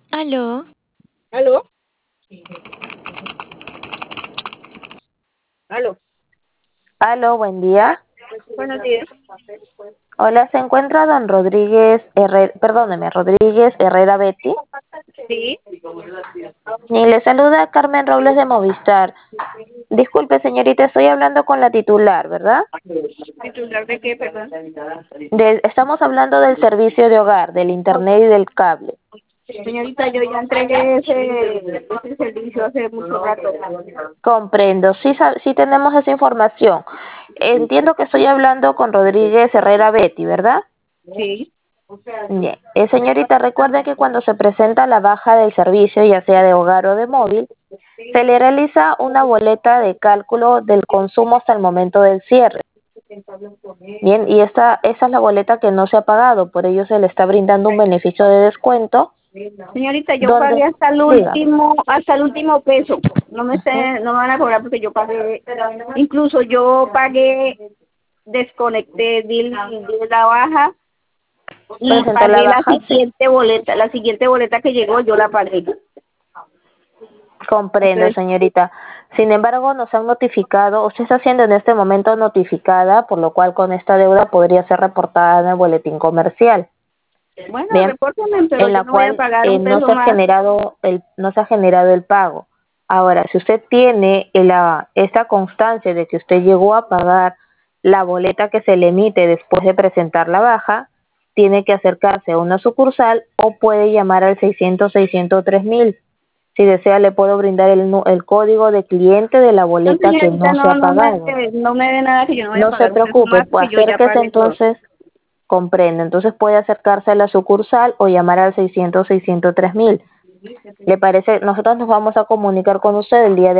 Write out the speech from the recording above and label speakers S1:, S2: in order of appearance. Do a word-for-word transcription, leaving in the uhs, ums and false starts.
S1: ¿Aló?
S2: ¿Aló? ¿Aló?
S3: Aló, buen día.
S2: Buenos días.
S3: Hola, ¿se encuentra don Rodríguez Herrera, perdóneme, Rodríguez Herrera Betty?
S2: Sí.
S3: Y le saluda Carmen Robles de Movistar. Disculpe, señorita, estoy hablando con la titular, ¿verdad?
S2: ¿Titular de qué, perdón?
S3: De- estamos hablando del servicio de hogar, del internet y del cable.
S2: Señorita, yo ya entregué ese, ese servicio hace mucho rato.
S3: Comprendo, sí, sa- sí tenemos esa información. Entiendo que estoy hablando con Rodríguez Herrera Betty, ¿verdad?
S2: Sí.
S3: Bien. Eh, señorita, recuerde que cuando se presenta la baja del servicio, ya sea de hogar o de móvil, se le realiza una boleta de cálculo del consumo hasta el momento del cierre. Bien, y esta, esa es la boleta que no se ha pagado, por ello se le está brindando un beneficio de descuento,
S2: Señorita, yo pagué
S3: donde,
S2: hasta el
S3: dígame.
S2: último, hasta el último peso. No me
S3: Ujú.
S2: esté, no me van a cobrar porque yo pagué, incluso yo pagué, desconecté, di, di la baja y
S3: Presentó la
S2: pagué la
S3: baja, sí.
S2: siguiente boleta. La siguiente boleta que llegó yo la pagué.
S3: Comprendo,
S2: Entonces,
S3: señorita. Sin embargo, nos han notificado, usted está siendo en este momento notificada, por lo cual con esta deuda podría ser reportada en el boletín comercial.
S2: bueno,
S3: Bien,
S2: repórtenme, pero
S3: en
S2: yo
S3: la
S2: no voy a
S3: cual
S2: pagar
S3: eh,
S2: un
S3: no
S2: peso
S3: se ha
S2: más.
S3: generado el no se ha generado el pago. Ahora, si usted tiene la esta constancia de que usted llegó a pagar la boleta que se le emite después de presentar la baja, tiene que acercarse a una sucursal o puede llamar al seiscientos seiscientos tres mil. Si desea, le puedo brindar el, nu- el código de cliente de la
S2: No,
S3: boleta que
S2: señorita,
S3: no se ha
S2: no, no me,
S3: pagado.
S2: no me dé nada que yo no voy a
S3: No se
S2: pagar un peso
S3: preocupe,
S2: más
S3: pues
S2: porque yo ya
S3: acérquese
S2: pagué todo.
S3: entonces. Comprendo, entonces puede acercarse a la sucursal o llamar al seiscientos seiscientos tres mil. ¿Le parece? Nosotros nos vamos a comunicar con usted el día de